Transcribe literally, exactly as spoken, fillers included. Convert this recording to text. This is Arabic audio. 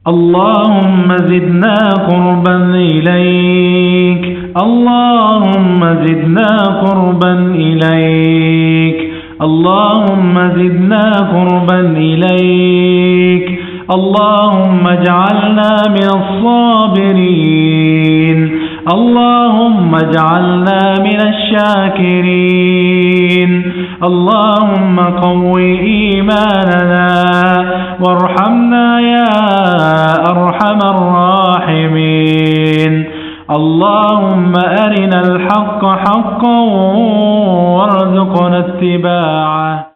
اللهم زدنا قربا إليك، اللهم زدنا قربا إليك، اللهم زدنا قربا إليك، اللهم اجعلنا من الصابرين، اللهم اجعلنا من الشاكرين، اللهم قو إيماننا وارحمنا يا أرحم الراحمين. اللهم أرنا الحق حقا وارزقنا اتباعه.